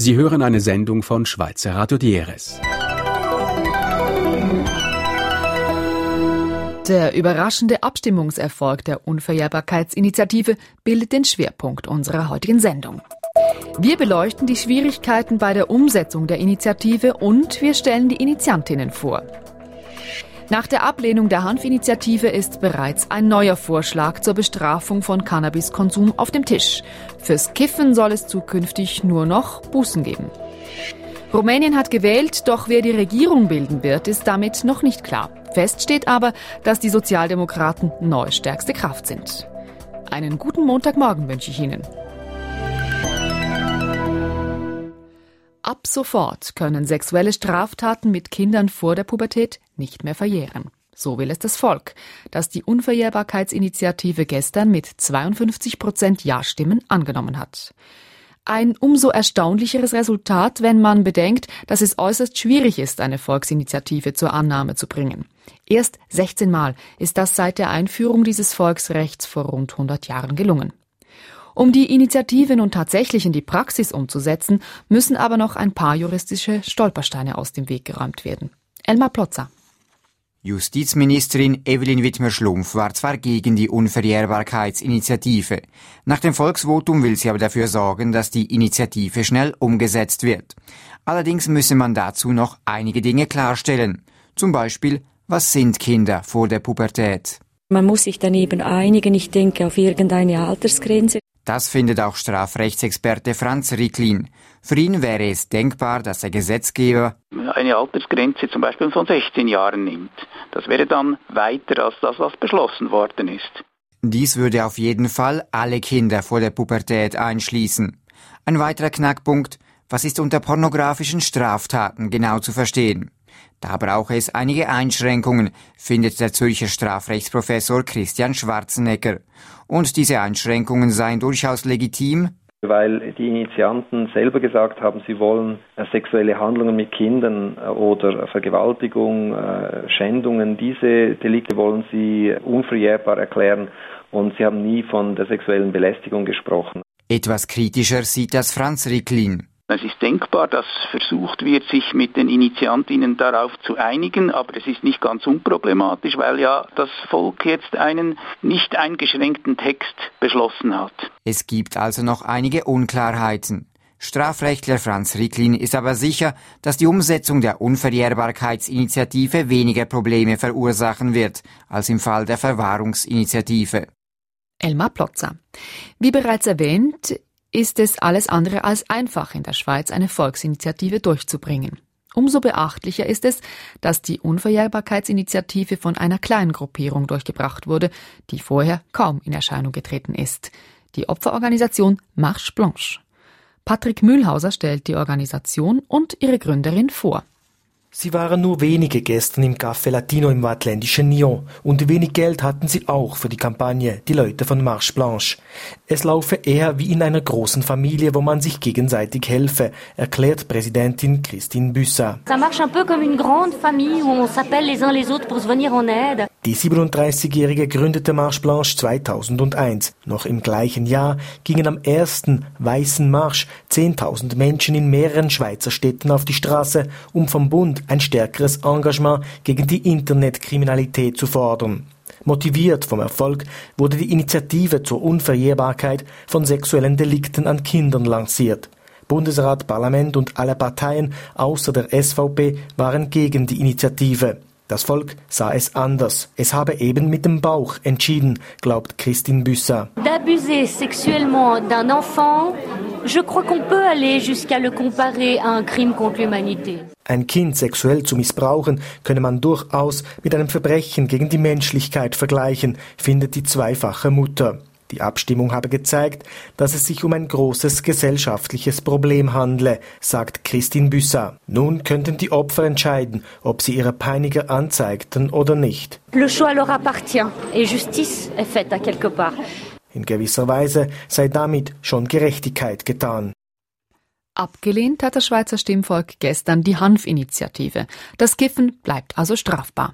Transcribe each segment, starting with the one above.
Sie hören eine Sendung von Schweizer Radio DRS. Der überraschende Abstimmungserfolg der Unverjährbarkeitsinitiative bildet den Schwerpunkt unserer heutigen Sendung. Wir beleuchten die Schwierigkeiten bei der Umsetzung der Initiative und wir stellen die Initiantinnen vor. Nach der Ablehnung der Hanfinitiative ist bereits ein neuer Vorschlag zur Bestrafung von Cannabiskonsum auf dem Tisch. Fürs Kiffen soll es zukünftig nur noch Bußen geben. Rumänien hat gewählt, doch wer die Regierung bilden wird, ist damit noch nicht klar. Fest steht aber, dass die Sozialdemokraten neu stärkste Kraft sind. Einen guten Montagmorgen wünsche ich Ihnen. Ab sofort können sexuelle Straftaten mit Kindern vor der Pubertät nicht mehr verjähren. So will es das Volk, das die Unverjährbarkeitsinitiative gestern mit 52% Ja-Stimmen angenommen hat. Ein umso erstaunlicheres Resultat, wenn man bedenkt, dass es äußerst schwierig ist, eine Volksinitiative zur Annahme zu bringen. Erst 16 Mal ist das seit der Einführung dieses Volksrechts vor rund 100 Jahren gelungen. Um die Initiative nun tatsächlich in die Praxis umzusetzen, müssen aber noch ein paar juristische Stolpersteine aus dem Weg geräumt werden. Elmar Plotzer. Justizministerin Evelyn Wittmer-Schlumpf war zwar gegen die Unverjährbarkeitsinitiative. Nach dem Volksvotum will sie aber dafür sorgen, dass die Initiative schnell umgesetzt wird. Allerdings müsse man dazu noch einige Dinge klarstellen. Zum Beispiel, was sind Kinder vor der Pubertät? Man muss sich daneben einigen, ich denke, auf irgendeine Altersgrenze. Das findet auch Strafrechtsexperte Franz Ricklin. Für ihn wäre es denkbar, dass der Gesetzgeber eine Altersgrenze zum Beispiel von 16 Jahren nimmt. Das wäre dann weiter als das, was beschlossen worden ist. Dies würde auf jeden Fall alle Kinder vor der Pubertät einschließen. Ein weiterer Knackpunkt: Was ist unter pornografischen Straftaten genau zu verstehen? Da brauche es einige Einschränkungen, findet der Zürcher Strafrechtsprofessor Christian Schwarzenegger. Und diese Einschränkungen seien durchaus legitim, weil die Initianten selber gesagt haben, sie wollen sexuelle Handlungen mit Kindern oder Vergewaltigung, Schändungen, diese Delikte wollen sie unverjährbar erklären und sie haben nie von der sexuellen Belästigung gesprochen. Etwas kritischer sieht das Franz Ricklin. Es ist denkbar, dass versucht wird, sich mit den Initiantinnen darauf zu einigen, aber es ist nicht ganz unproblematisch, weil ja das Volk jetzt einen nicht eingeschränkten Text beschlossen hat. Es gibt also noch einige Unklarheiten. Strafrechtler Franz Ricklin ist aber sicher, dass die Umsetzung der Unverjährbarkeitsinitiative weniger Probleme verursachen wird, als im Fall der Verwahrungsinitiative. Elmar Plotzer. Wie bereits erwähnt, ist es alles andere als einfach, in der Schweiz eine Volksinitiative durchzubringen. Umso beachtlicher ist es, dass die Unverjährbarkeitsinitiative von einer kleinen Gruppierung durchgebracht wurde, die vorher kaum in Erscheinung getreten ist. Die Opferorganisation Marche Blanche. Patrick Mühlhauser stellt die Organisation und ihre Gründerin vor. Sie waren nur wenige gestern im Café Latino im waadtländischen Nyon und wenig Geld hatten sie auch für die Kampagne, die Leute von Marche Blanche. Es laufe eher wie in einer großen Familie, wo man sich gegenseitig helfe, erklärt Präsidentin Christine Büsser. Ça marche un peu comme une grande famille où on s'appelle les uns les autres pour se venir en aide. Die 37-Jährige gründete Marche Blanche 2001. Noch im gleichen Jahr gingen am ersten Weißen Marsch 10.000 Menschen in mehreren Schweizer Städten auf die Straße, um vom Bund ein stärkeres Engagement gegen die Internetkriminalität zu fordern. Motiviert vom Erfolg wurde die Initiative zur Unverjährbarkeit von sexuellen Delikten an Kindern lanciert. Bundesrat, Parlament und alle Parteien außer der SVP waren gegen die Initiative. Das Volk sah es anders. Es habe eben mit dem Bauch entschieden, glaubt Christine Büsser. D'abuser sexuellement d'un enfant, je crois qu'on peut aller jusqu'à le comparer à un crime contre l'humanité. Ein Kind sexuell zu missbrauchen, könne man durchaus mit einem Verbrechen gegen die Menschlichkeit vergleichen, findet die zweifache Mutter. Die Abstimmung habe gezeigt, dass es sich um ein großes gesellschaftliches Problem handle, sagt Christine Büsser. Nun könnten die Opfer entscheiden, ob sie ihre Peiniger anzeigten oder nicht. Le choix leur appartient et justice est faite à quelque part. In gewisser Weise sei damit schon Gerechtigkeit getan. Abgelehnt hat das Schweizer Stimmvolk gestern die Hanfinitiative. Das Kiffen bleibt also strafbar.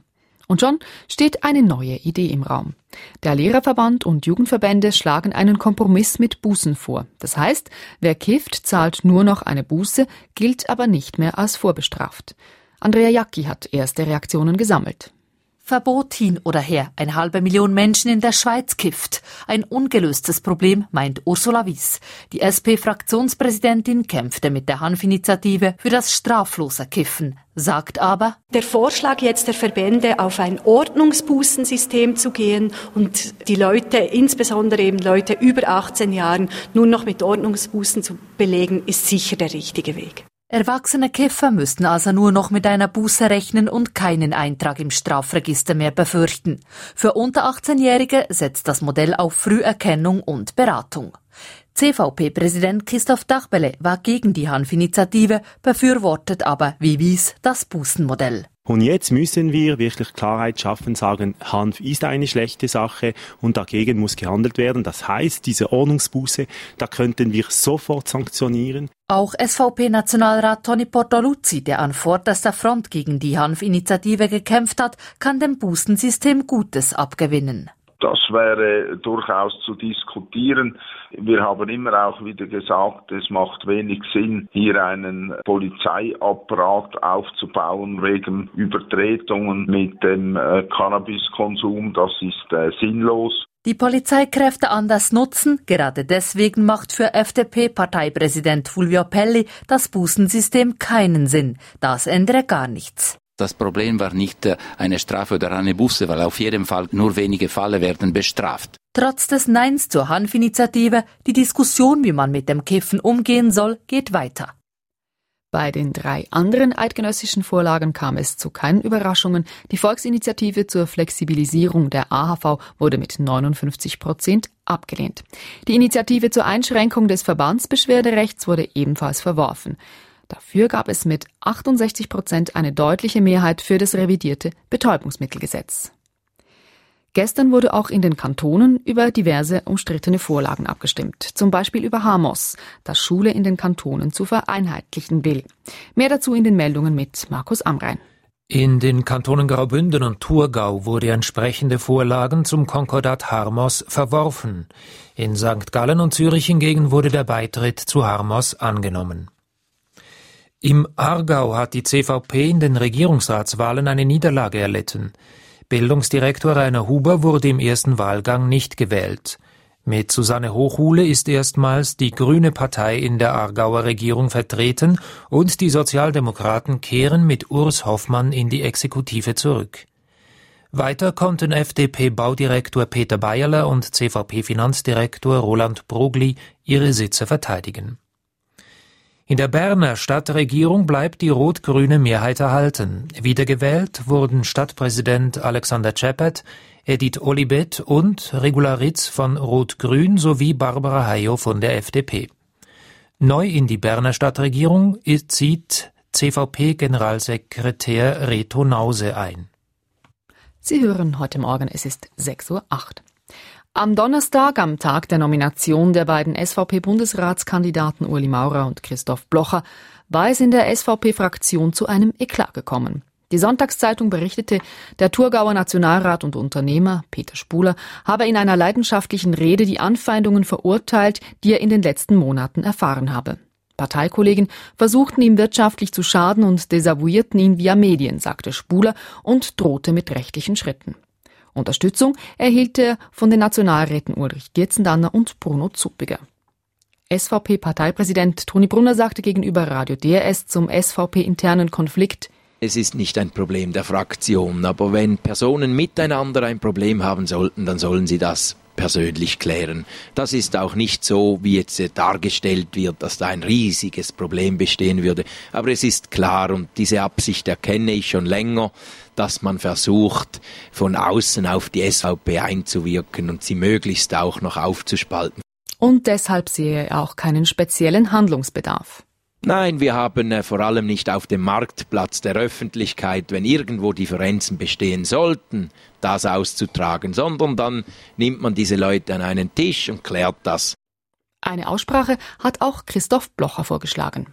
Und schon steht eine neue Idee im Raum. Der Lehrerverband und Jugendverbände schlagen einen Kompromiss mit Bußen vor. Das heißt, wer kifft, zahlt nur noch eine Buße, gilt aber nicht mehr als vorbestraft. Andrea Jacki hat erste Reaktionen gesammelt. Verbot hin oder her, 500.000 Menschen in der Schweiz kifft. Ein ungelöstes Problem, meint Ursula Wyss. Die SP-Fraktionspräsidentin kämpfte mit der Hanf-Initiative für das straflose Kiffen, sagt aber: Der Vorschlag jetzt der Verbände, auf ein Ordnungsbußensystem zu gehen und die Leute, insbesondere eben Leute über 18 Jahren, nur noch mit Ordnungsbußen zu belegen, ist sicher der richtige Weg. Erwachsene Kiffer müssten also nur noch mit einer Buße rechnen und keinen Eintrag im Strafregister mehr befürchten. Für unter 18-Jährige setzt das Modell auf Früherkennung und Beratung. CVP-Präsident Christoph Dachbele war gegen die Hanf-Initiative, befürwortet aber, wie Wyss, das Bußenmodell. Und jetzt müssen wir wirklich Klarheit schaffen, sagen, Hanf ist eine schlechte Sache und dagegen muss gehandelt werden. Das heißt, diese Ordnungsbuße, da könnten wir sofort sanktionieren. Auch SVP-Nationalrat Toni Bortoluzzi, der an vorderster Front gegen die Hanf-Initiative gekämpft hat, kann dem Bußensystem Gutes abgewinnen. Das wäre durchaus zu diskutieren. Wir haben immer auch wieder gesagt, es macht wenig Sinn, hier einen Polizeiapparat aufzubauen wegen Übertretungen mit dem Cannabiskonsum. Das ist sinnlos. Die Polizeikräfte anders nutzen, gerade deswegen macht für FDP-Parteipräsident Fulvio Pelli das Bußensystem keinen Sinn. Das ändere gar nichts. Das Problem war nicht eine Strafe oder eine Buße, weil auf jeden Fall nur wenige Fälle werden bestraft. Trotz des Neins zur Hanf-Initiative, die Diskussion, wie man mit dem Kiffen umgehen soll, geht weiter. Bei den 3 anderen eidgenössischen Vorlagen kam es zu keinen Überraschungen. Die Volksinitiative zur Flexibilisierung der AHV wurde mit 59% abgelehnt. Die Initiative zur Einschränkung des Verbandsbeschwerderechts wurde ebenfalls verworfen. Dafür gab es mit 68% eine deutliche Mehrheit für das revidierte Betäubungsmittelgesetz. Gestern wurde auch in den Kantonen über diverse umstrittene Vorlagen abgestimmt. Zum Beispiel über HAMOS, das Schule in den Kantonen zu vereinheitlichen will. Mehr dazu in den Meldungen mit Markus Amrein. In den Kantonen Graubünden und Thurgau wurde entsprechende Vorlagen zum Konkordat HARMOS verworfen. In St. Gallen und Zürich hingegen wurde der Beitritt zu HARMOS angenommen. Im Aargau hat die CVP in den Regierungsratswahlen eine Niederlage erlitten. Bildungsdirektor Rainer Huber wurde im ersten Wahlgang nicht gewählt. Mit Susanne Hochhuhle ist erstmals die Grüne Partei in der Aargauer Regierung vertreten und die Sozialdemokraten kehren mit Urs Hoffmann in die Exekutive zurück. Weiter konnten FDP-Baudirektor Peter Bayerler und CVP-Finanzdirektor Roland Brogli ihre Sitze verteidigen. In der Berner Stadtregierung bleibt die rot-grüne Mehrheit erhalten. Wiedergewählt wurden Stadtpräsident Alexander Czeppet, Edith Olibet und Regula Ritz von Rot-Grün sowie Barbara Hayo von der FDP. Neu in die Berner Stadtregierung zieht CVP-Generalsekretär Reto Nause ein. Sie hören heute Morgen, es ist 6:08 Uhr. Am Donnerstag, am Tag der Nomination der beiden SVP-Bundesratskandidaten Ueli Maurer und Christoph Blocher, war es in der SVP-Fraktion zu einem Eklat gekommen. Die Sonntagszeitung berichtete, der Thurgauer Nationalrat und Unternehmer Peter Spuler habe in einer leidenschaftlichen Rede die Anfeindungen verurteilt, die er in den letzten Monaten erfahren habe. Parteikollegen versuchten ihm wirtschaftlich zu schaden und desavouierten ihn via Medien, sagte Spuler und drohte mit rechtlichen Schritten. Unterstützung erhielt er von den Nationalräten Ulrich Gierzendanner und Bruno Zuppiger. SVP-Parteipräsident Toni Brunner sagte gegenüber Radio DRS zum SVP-internen Konflikt: Es ist nicht ein Problem der Fraktion, aber wenn Personen miteinander ein Problem haben sollten, dann sollen sie das persönlich klären. Das ist auch nicht so, wie jetzt dargestellt wird, dass da ein riesiges Problem bestehen würde. Aber es ist klar, und diese Absicht erkenne ich schon länger, dass man versucht, von außen auf die SVP einzuwirken und sie möglichst auch noch aufzuspalten. Und deshalb sehe er auch keinen speziellen Handlungsbedarf. Nein, wir haben vor allem nicht auf dem Marktplatz der Öffentlichkeit, wenn irgendwo Differenzen bestehen sollten, das auszutragen, sondern dann nimmt man diese Leute an einen Tisch und klärt das. Eine Aussprache hat auch Christoph Blocher vorgeschlagen.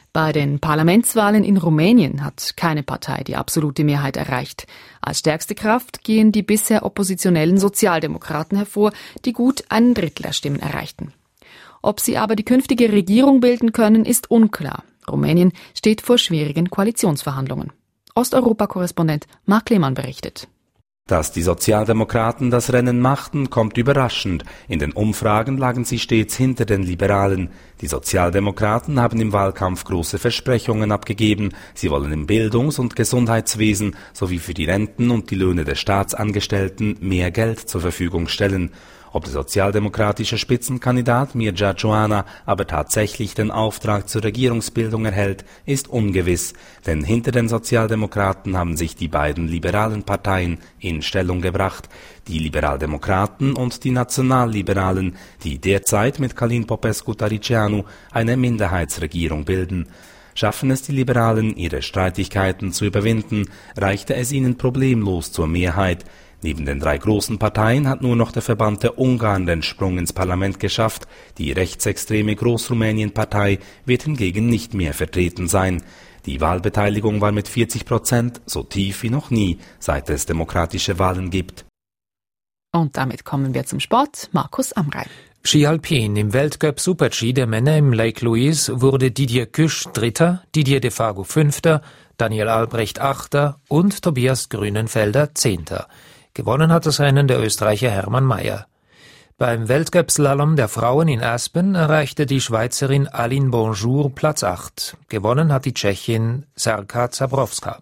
Bei den Parlamentswahlen in Rumänien hat keine Partei die absolute Mehrheit erreicht. Als stärkste Kraft gehen die bisher oppositionellen Sozialdemokraten hervor, die gut 1/3 der Stimmen erreichten. Ob sie aber die künftige Regierung bilden können, ist unklar. Rumänien steht vor schwierigen Koalitionsverhandlungen. Osteuropa-Korrespondent Marc Lehmann berichtet. Dass die Sozialdemokraten das Rennen machten, kommt überraschend. In den Umfragen lagen sie stets hinter den Liberalen. Die Sozialdemokraten haben im Wahlkampf große Versprechungen abgegeben. Sie wollen im Bildungs- und Gesundheitswesen sowie für die Renten und die Löhne der Staatsangestellten mehr Geld zur Verfügung stellen. Ob der sozialdemokratische Spitzenkandidat Mircea Joana aber tatsächlich den Auftrag zur Regierungsbildung erhält, ist ungewiss, denn hinter den Sozialdemokraten haben sich die beiden liberalen Parteien in Stellung gebracht, die Liberaldemokraten und die Nationalliberalen, die derzeit mit Călin Popescu-Tăriceanu eine Minderheitsregierung bilden. Schaffen es die Liberalen, ihre Streitigkeiten zu überwinden, reichte es ihnen problemlos zur Mehrheit. Neben den 3 großen Parteien hat nur noch der verbannte Ungarn den Sprung ins Parlament geschafft. Die rechtsextreme Großrumänien-Partei wird hingegen nicht mehr vertreten sein. Die Wahlbeteiligung war mit 40% so tief wie noch nie, seit es demokratische Wahlen gibt. Und damit kommen wir zum Sport. Markus Amrei. Ski Alpin im Weltcup Super-G der Männer im Lake Louise wurde Didier Küsch Dritter, Didier Defago Fünfter, Daniel Albrecht Achter und Tobias Grünenfelder Zehnter. Gewonnen hat das Rennen der Österreicher Hermann Mayer. Beim Weltcup-Slalom der Frauen in Aspen erreichte die Schweizerin Aline Bonjour Platz 8. Gewonnen hat die Tschechin Sarka Zabrowska.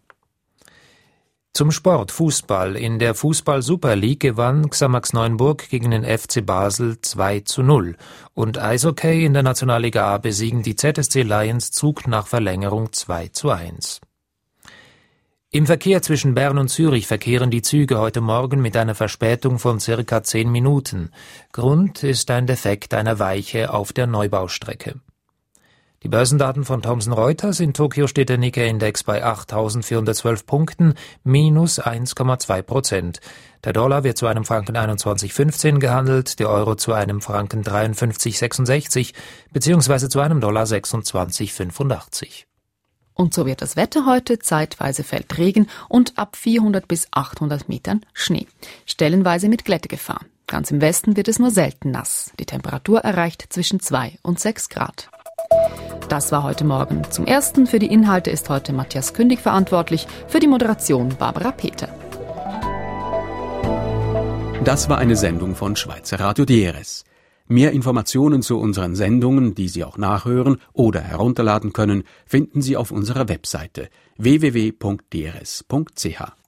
Zum Sport Fußball. In der Fußball-Super League gewann Xamax Neuenburg gegen den FC Basel 2:0. Und Eishockey in der Nationalliga A besiegen die ZSC Lions Zug nach Verlängerung 2:1. Im Verkehr zwischen Bern und Zürich verkehren die Züge heute Morgen mit einer Verspätung von circa 10 Minuten. Grund ist ein Defekt einer Weiche auf der Neubaustrecke. Die Börsendaten von Thomson Reuters: in Tokio steht der Nikkei-Index bei 8.412 Punkten, minus 1,2%. Der Dollar wird zu einem Franken 21,15 gehandelt, der Euro zu einem Franken 53,66 bzw. zu einem Dollar 26,85. Und so wird das Wetter heute. Zeitweise fällt Regen und ab 400 bis 800 Metern Schnee. Stellenweise mit Glättegefahr. Ganz im Westen wird es nur selten nass. Die Temperatur erreicht zwischen 2 und 6 Grad. Das war heute Morgen. Zum Ersten für die Inhalte ist heute Matthias Kündig verantwortlich, für die Moderation Barbara Peter. Das war eine Sendung von Schweizer Radio DRS. Mehr Informationen zu unseren Sendungen, die Sie auch nachhören oder herunterladen können, finden Sie auf unserer Webseite www.drs.ch.